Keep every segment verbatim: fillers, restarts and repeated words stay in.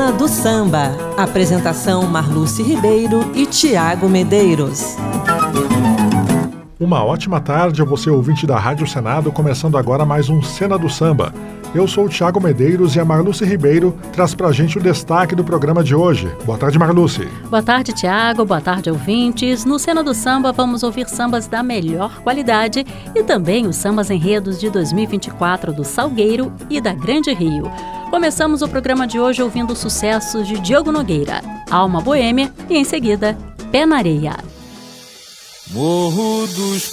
Cena do Samba. Apresentação Marluce Ribeiro e Tiago Medeiros. Uma ótima tarde a você, ouvinte da Rádio Senado, começando agora mais um Cena do Samba. Eu sou o Tiago Medeiros e a Marluce Ribeiro traz pra gente o destaque do programa de hoje. Boa tarde, Marluce. Boa tarde, Tiago. Boa tarde, ouvintes. No Cena do Samba vamos ouvir sambas da melhor qualidade e também os sambas enredos de dois mil e vinte e quatro do Salgueiro e da Grande Rio. Começamos o programa de hoje ouvindo os sucessos de Diogo Nogueira, Alma Boêmia e, em seguida, Pé na Areia. Morro dos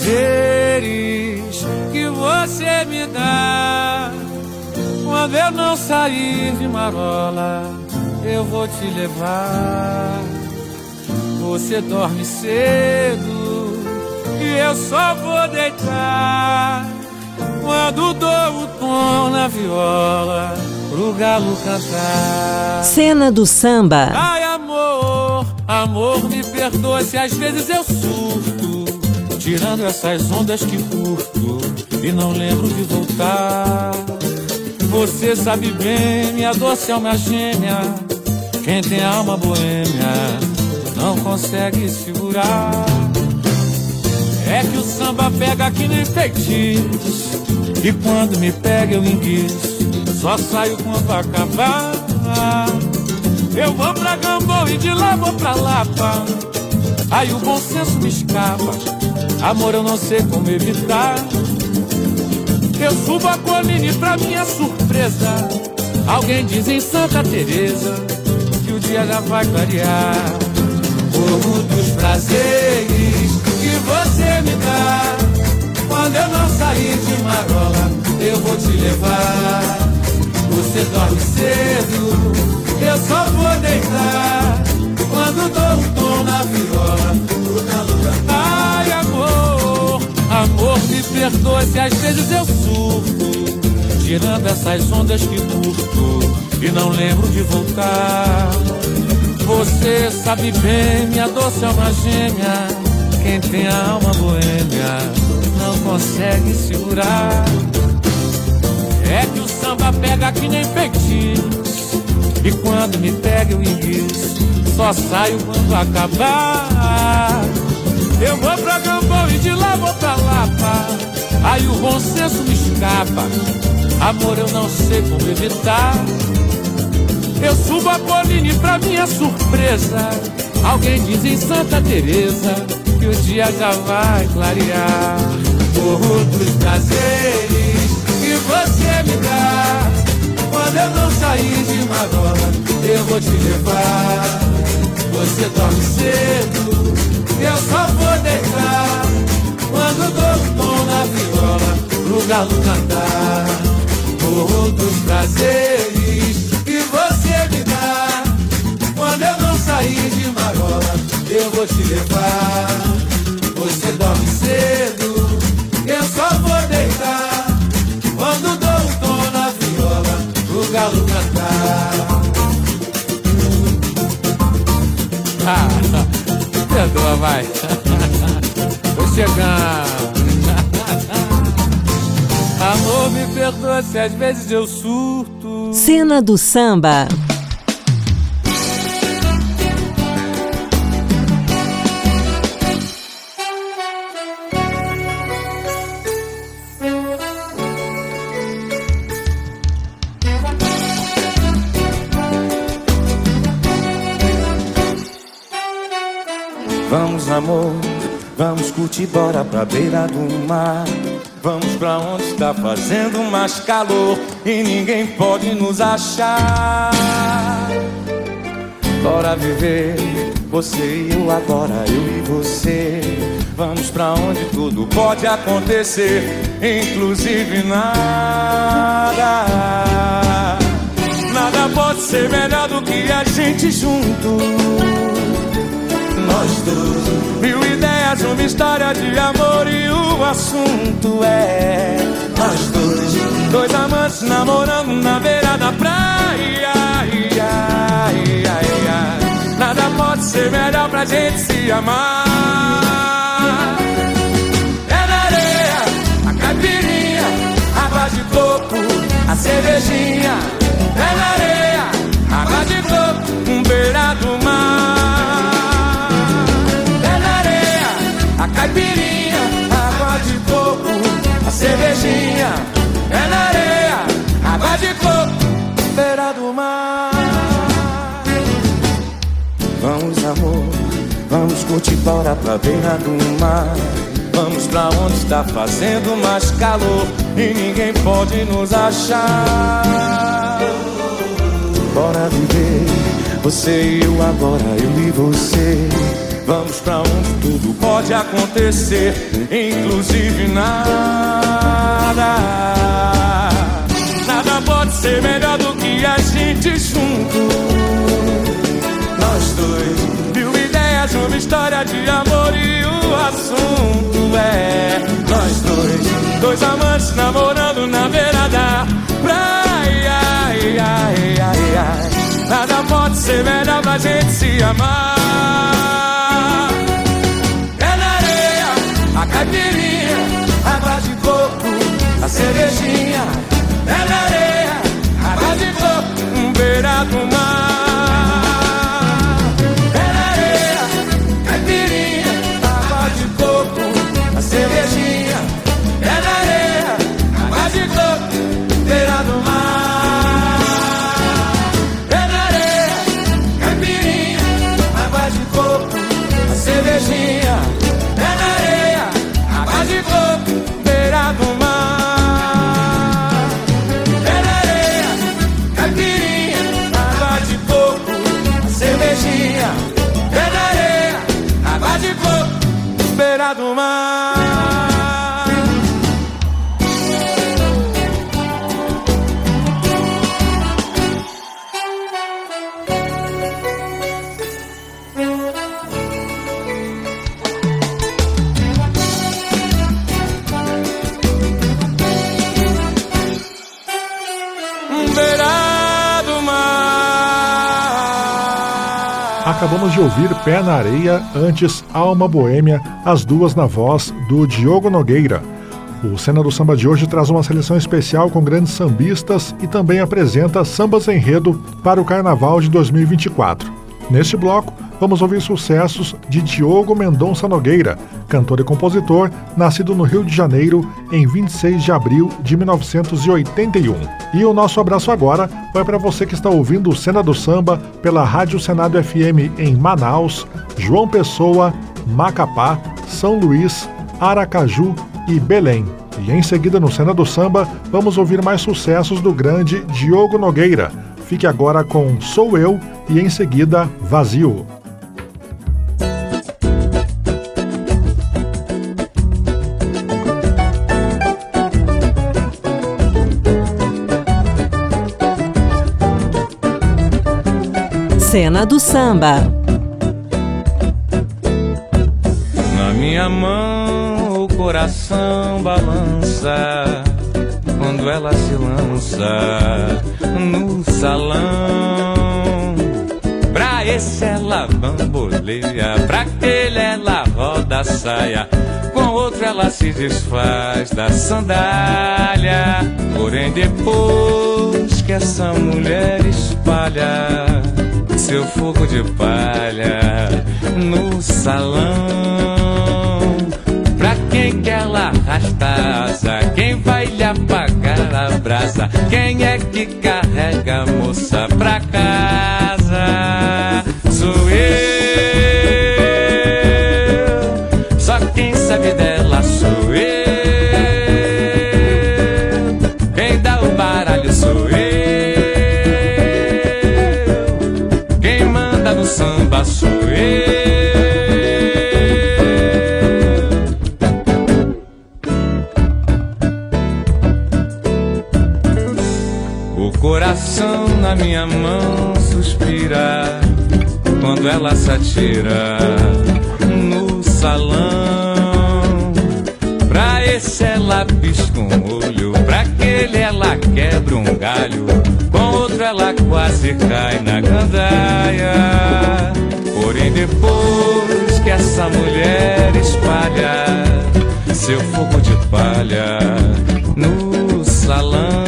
prazeres que você me dá. Quando eu não sair de marola, eu vou te levar. Você dorme cedo e eu só vou deitar. Quando dou o tom na viola pro galo cantar. Cena do Samba. Ai, amor, amor, me perdoa se às vezes eu surto, tirando essas ondas que curto e não lembro de voltar. Você sabe bem, minha doce alma gêmea, quem tem alma boêmia não consegue segurar. É que o samba pega que nem feitiço, e quando me pega eu enguiço, só saio quando acabar. Eu vou pra Gamboa e de lá vou pra Lapa, aí o bom senso me escapa, amor eu não sei como evitar. Eu subo a colina e pra minha surpresa, alguém diz em Santa Teresa que o dia já vai clarear. Morro dos prazeres que você me dá. Quando eu não sair de marola, eu vou te levar. Você dorme cedo, eu só vou deitar. Quando dou um tom na viola, ai, amor, amor, me perdoa se às vezes eu surto, tirando essas ondas que curto e não lembro de voltar. Você sabe bem, minha doce alma gêmea, quem tem a alma boêmia não consegue segurar. É que o samba pega que nem feitiço, e quando me pega eu enguiço, só saio quando acabar. Eu vou pra Gamboa e de lá vou pra Lapa, aí o bom senso me escapa, amor eu não sei como evitar. Eu subo a colina e pra minha surpresa, alguém diz em Santa Teresa que o dia já vai clarear. Morro dos prazeres que você me dá. Quando eu não sair de marola, eu vou te levar. Você dorme cedo, eu só vou deitar. Quando dou um tom na viola pro galo cantar. Morro dos prazeres que você me dá. Quando eu não sair de marola, eu vou te levar. Você dorme cedo, eu só vou deitar. Quando dou um tom na viola pro galo cantar. Ah, perdoa, vai. Tô chegando. Amor, me perdoa se às vezes eu surto. Cena do Samba. Vamos, amor, vamos curtir, bora pra beira do mar. Vamos pra onde está fazendo mais calor e ninguém pode nos achar. Bora viver, você e eu agora, eu e você. Vamos pra onde tudo pode acontecer, inclusive nada. Nada pode ser melhor do que a gente junto. Nós dois, mil ideias, uma história de amor e o assunto é nós dois, dois amantes namorando na beira da praia. Ia, ia, ia. Nada pode ser melhor pra gente se amar. É na areia, a caipirinha, água de coco, a cervejinha. É na areia, água de pra beira do mar. Vamos pra onde está fazendo mais calor e ninguém pode nos achar. Bora viver, você e eu agora, eu e você. Vamos pra onde tudo pode acontecer, inclusive nada. Nada pode ser melhor do que a gente junto. Nós dois, mil ideias, uma história de amor e o assunto é nós dois, dois amantes namorando na beira da praia. Ai, ai, ai, ai. Nada pode ser melhor pra gente se amar. Pé na areia, a caipirinha, água de coco, a cervejinha. Pé na areia, água de coco, beira do mar. Pé na areia, caipirinha, água de coco, a cervejinha. Pé na areia, água de coco, beira do mar. Pé na areia, caipirinha, água de coco, a cervejinha. Pé na areia, água de coco, beira do mar. Pé na areia, água de coco, beira do mar. Acabamos de ouvir Pé na Areia, antes Alma Boêmia, as duas na voz do Diogo Nogueira. O Cena do Samba de hoje traz uma seleção especial com grandes sambistas e também apresenta sambas enredo para o Carnaval de dois mil e vinte e quatro. Neste bloco, vamos ouvir sucessos de Diogo Mendonça Nogueira, cantor e compositor, nascido no Rio de Janeiro em vinte e seis de abril de mil novecentos e oitenta e um. E o nosso abraço agora vai para você que está ouvindo o Cena do Samba pela Rádio Senado F M em Manaus, João Pessoa, Macapá, São Luís, Aracaju e Belém. E em seguida no Cena do Samba vamos ouvir mais sucessos do grande Diogo Nogueira. Fique agora com Sou Eu e em seguida Vazio. Cena do Samba. Na minha mão o coração balança quando ela se lança no salão. Pra esse ela bamboleia, pra aquele ela roda a saia, com outro ela se desfaz da sandália. Porém depois que essa mulher espalha seu fogo de palha no salão, pra quem que ela arrasta a asa? Quem vai lhe apagar a brasa? Quem é que carrega a moça pra casa? Sou eu, só quem sabe dela sou eu. Quem dá o baralho sou eu. Quem manda no samba sou eu. Coração na minha mão suspira quando ela se atira no salão. Pra esse ela pisca um olho, pra aquele ela quebra um galho, com outro ela quase cai na gandaia. Porém depois que essa mulher espalha seu fogo de palha no salão,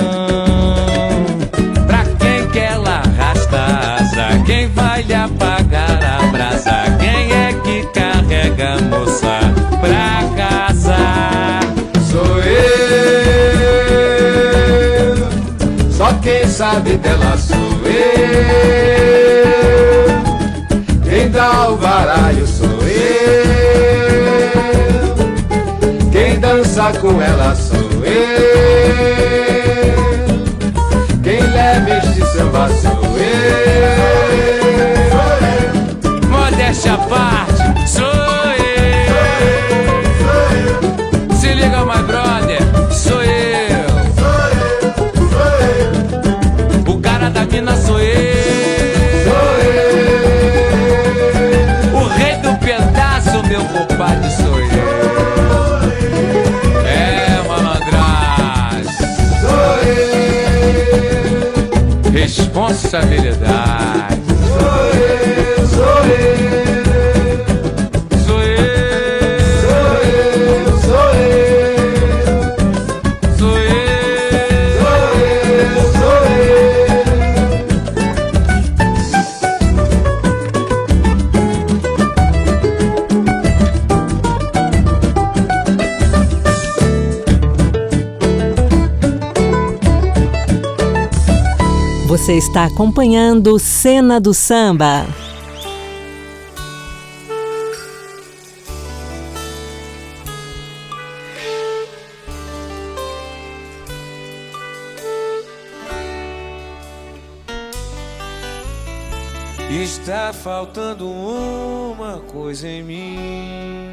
quem vai lhe apagar a brasa? Quem é que carrega a moça pra casa? Sou eu, só quem sabe dela sou eu. Quem dá o baralho sou eu. dança com ela sou eu. Quem leva este samba sou eu. Modéstia à parte, sou eu. Se liga, my brother, sou eu. O cara da mina sou eu. O rei do pedaço, meu compadre, sou eu. É, malandragem, sou eu. Responsabilidade, sou eu, sou eu. Sou eu, sou eu, sou eu. Sou eu, sou eu, sou eu. Você está acompanhando Cena do Samba. Está faltando uma coisa em mim,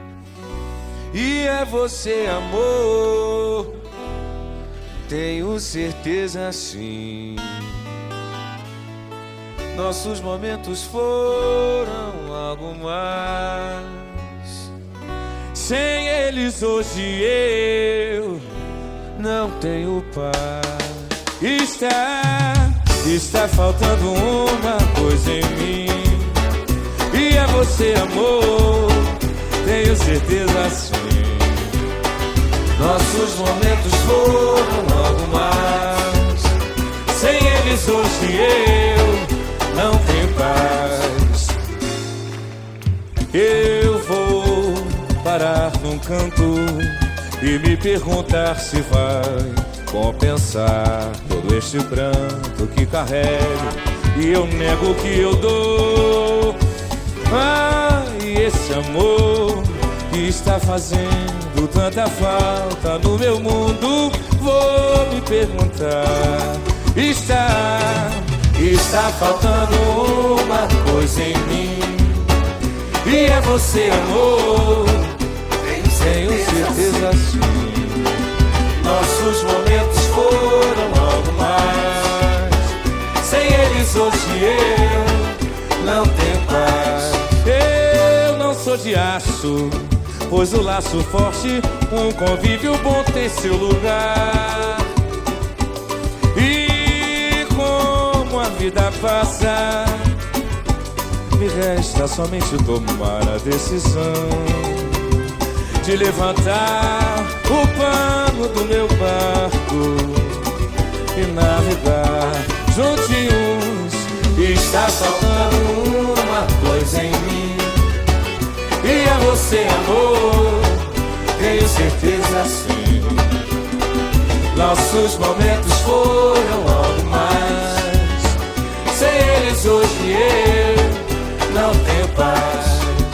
e é você, amor. Tenho certeza, sim. Nossos momentos foram algo mais. Sem eles hoje eu não tenho paz. Está, está faltando uma coisa em mim, e é você, amor. Tenho certeza, sim. Nossos momentos foram algo mais. Sem eles hoje eu não tenho paz. Eu vou parar num canto e me perguntar se vai compensar todo este pranto que carrego, e eu nego o que eu dou. Ah, e esse amor que está fazendo tanta falta no meu mundo, vou me perguntar. Está, está faltando uma coisa em mim, e é você, amor. Tenho certeza, sim. Nossos momentos foram algo mais. Sem eles hoje eu não tenho paz. Eu não sou de aço, pois o laço forte, um convívio bom tem seu lugar. E como a vida passa, me resta somente tomar a decisão de levantar o pano do meu barco e navegar juntinhos. Está faltando uma coisa em mim, e é você, amor. Tenho certeza, sim. Nossos momentos foram algo mais. Sem eles hoje eu não tenho paz.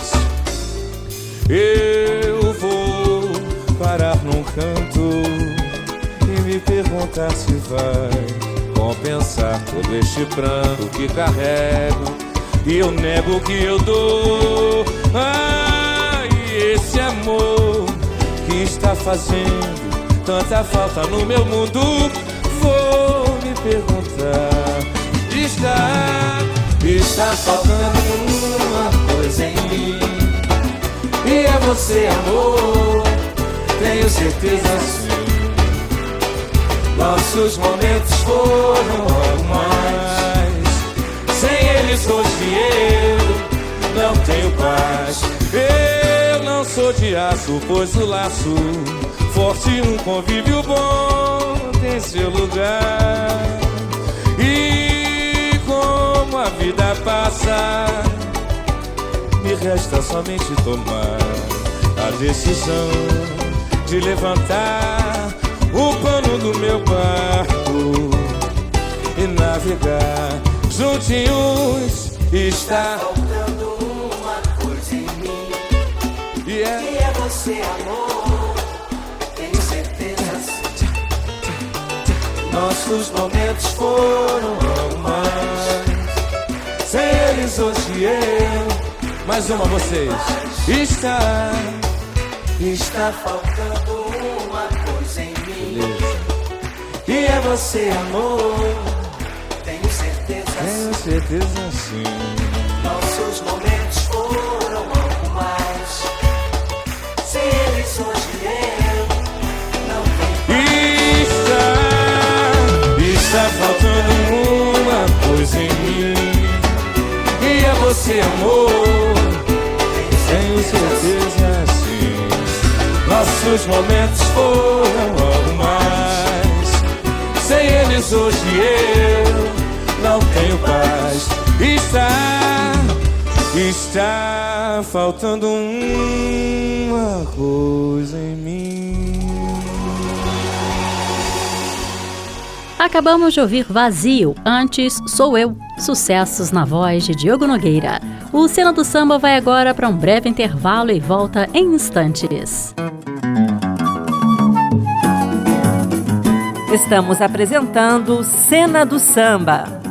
Eu vou parar num canto e me perguntar se vai compensar todo este pranto que carrego, e eu nego o que eu dou. Ah, e esse amor que está fazendo tanta falta no meu mundo, vou me perguntar. Está, está faltando uma coisa em mim, e é você, amor. Tenho certeza, sim. Nossos momentos foram algo mais. Sem eles hoje eu não tenho paz. Eu não sou de aço, pois o laço forte, um convívio bom tem seu lugar. E como a vida passa, me resta somente tomar a decisão de levantar o pano do meu barco e navegar juntinhos. Está faltando uma coisa em mim, yeah. que é você, amor. Nossos momentos foram algo mais. Sem eles hoje eu, mais uma vocês. Está, está faltando uma coisa em mim. Beleza. E é você, amor. Tenho certeza. Tenho certeza sim. Nossos momentos foram algo mais. Sem eles hoje eu não tenho. Está, está faltando uma coisa em mim. E é você, amor. Tenho certeza sim. Nossos momentos foram algo mais. Sem eles hoje eu não tenho paz. Está, está faltando uma coisa em mim. Acabamos de ouvir Vazio, antes Sou Eu, sucessos na voz de Diogo Nogueira. O Cena do Samba vai agora para um breve intervalo e volta em instantes. Estamos apresentando Cena do Samba.